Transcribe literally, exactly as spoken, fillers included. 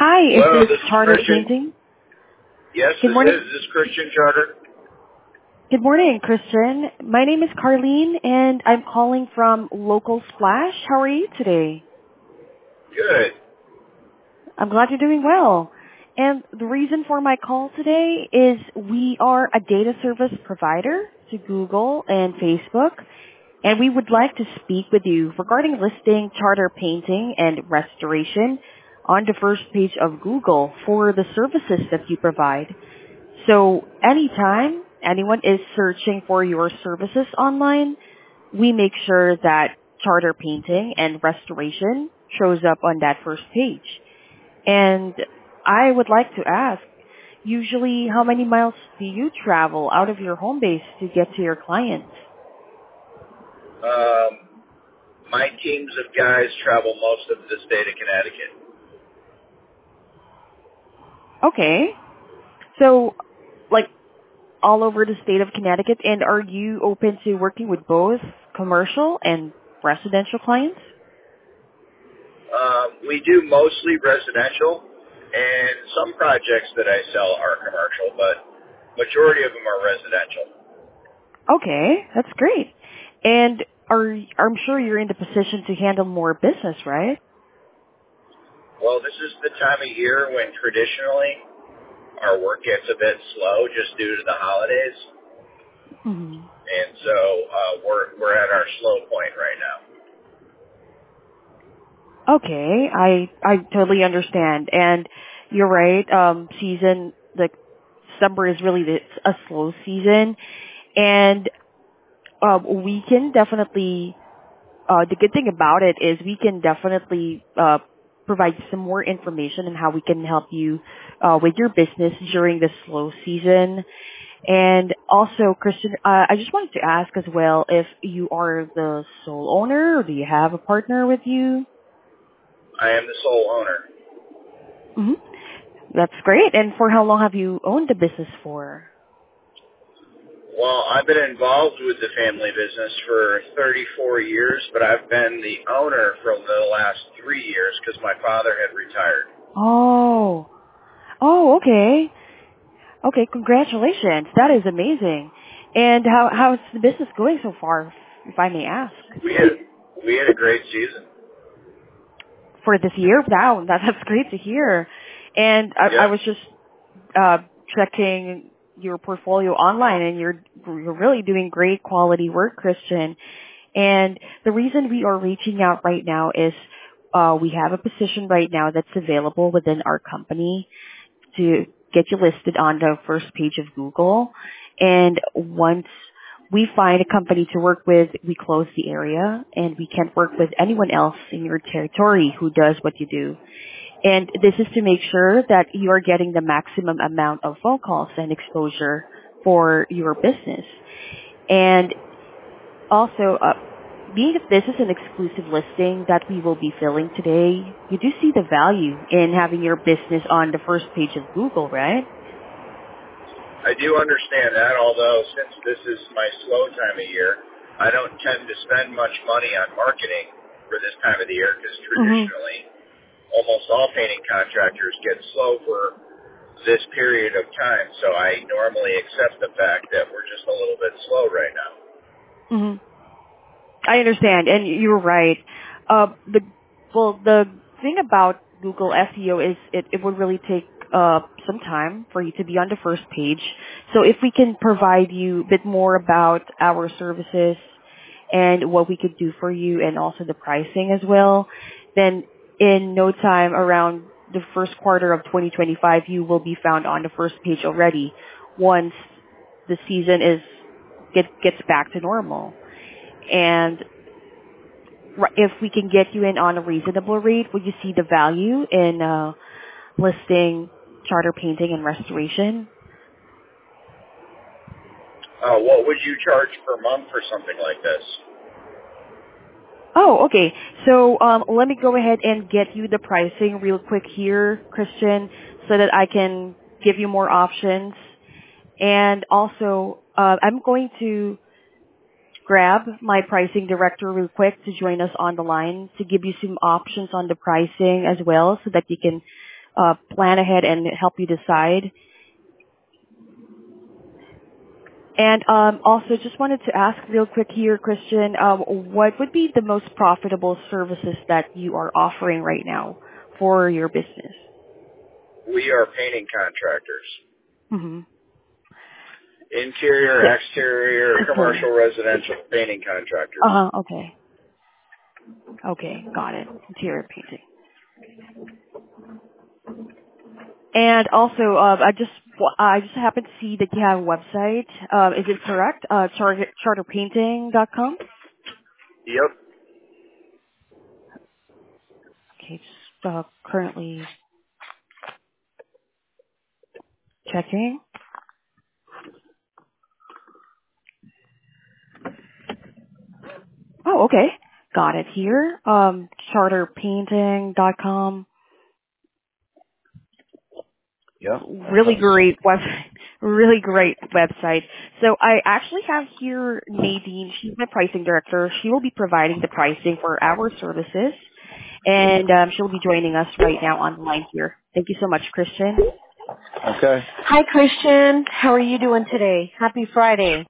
Hi, is Hello, this this is Charter Christian. Painting? Yes, Good this is. morning. This is Christian Charter. Good morning, Christian. My name is Carlene, and I'm calling from Local Splash. How are you today? Good. I'm glad you're doing well. And the reason for my call today is we are a data service provider to Google and Facebook, and we would like to speak with you regarding listing Charter Painting and Restoration on the first page of Google for the services that you provide. So anytime anyone is searching for your services online, we make sure that Charter Painting and Restoration shows up on that first page. And I would like to ask, usually how many miles do you travel out of your home base to get to your clients? Um, my teams of guys travel most of the state of Connecticut. Okay. So, like, all over the state of Connecticut, and are you open to working with both commercial and residential clients? Um, we do mostly residential, and some projects that I sell are commercial, but majority of them are residential. Okay, that's great. And are I'm sure you're in the position to handle more business, right? Well, this is the time of year when traditionally our work gets a bit slow just due to the holidays, hmm and so uh, we're we're at our slow point right now. Okay, I I totally understand, and you're right. Um, season like December is really the, a slow season, and um, we can definitely. Uh, the good thing about it is we can definitely uh, provide some more information on how we can help you uh, with your business during the slow season. And also, Christian, uh, I just wanted to ask as well if you are the sole owner or do you have a partner with you? I am the sole owner. hmm That's great. And for how long have you owned the business for? Well, I've been involved with the family business for thirty-four years, but I've been the owner for the last three years because my father had retired. Oh, oh, okay. Okay, congratulations. That is amazing. And how how's the business going so far, if I may ask? We had we had a great season. For this year? Wow, that, that's great to hear. And I, I Yep, was just uh, checking your portfolio online, and you're you're really doing great quality work, Christian. And the reason we are reaching out right now is uh, we have a position right now that's available within our company to get you listed on the first page of Google. And once we find a company to work with, we close the area, and we can't work with anyone else in your territory who does what you do. And this is to make sure that you are getting the maximum amount of phone calls and exposure for your business. And also, uh, being that this is an exclusive listing that we will be filling today, you do see the value in having your business on the first page of Google, right? I do understand that. Although since this is my slow time of year, I don't tend to spend much money on marketing for this time of the year because Mm-hmm. traditionally almost all painting contractors get slow for this period of time. So I normally accept the fact that we're just a little bit slow right now. Mm-hmm. I understand, and you're right. Uh, the well, the thing about Google S E O is it, it would really take uh, some time for you to be on the first page. So if we can provide you a bit more about our services and what we could do for you, and also the pricing as well, then in no time, around the first quarter of twenty twenty-five, you will be found on the first page already. Once the season is get, gets back to normal. And ri- if we can get you in on a reasonable rate, would you see the value in uh, listing Charter Painting and Restoration? Uh, what would you charge per month for something like this? Oh, okay. So um, let me go ahead and get you the pricing real quick here, Christian, so that I can give you more options. And also, uh, I'm going to grab my pricing director real quick to join us on the line to give you some options on the pricing as well, so that you can uh, plan ahead and help you decide. And um, also, just wanted to ask real quick here, Christian, um, what would be the most profitable services that you are offering right now for your business? We are painting contractors. Mm-hmm. Interior, exterior, Okay. commercial, residential painting contractors. Uh-huh, okay. Okay, got it. Interior painting. And also, uh, I just I just happened to see that you have a website. Uh, is it correct? Uh, charter, charter painting dot com? Yep. Okay, just uh, currently checking. Oh, okay. Got it here. Um, charter painting dot com. Yep. That's Really us. great web, really great website. So I actually have here Nadine. She's my pricing director. She will be providing the pricing for our services, and um, she'll be joining us right now online here. Thank you so much, Christian. Okay. Hi, Christian. How are you doing today? Happy Friday.